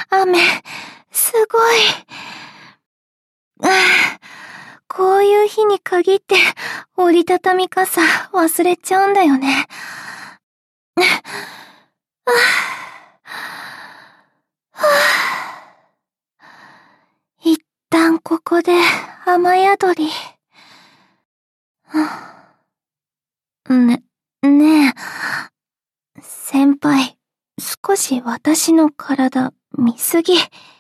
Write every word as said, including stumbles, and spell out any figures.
雨、すごい。ああ、こういう日に限って折りたたみ傘忘れちゃうんだよね。ああ、はあ、一旦ここで雨宿り。ね、ねえ。先輩、少し私の体見すぎ。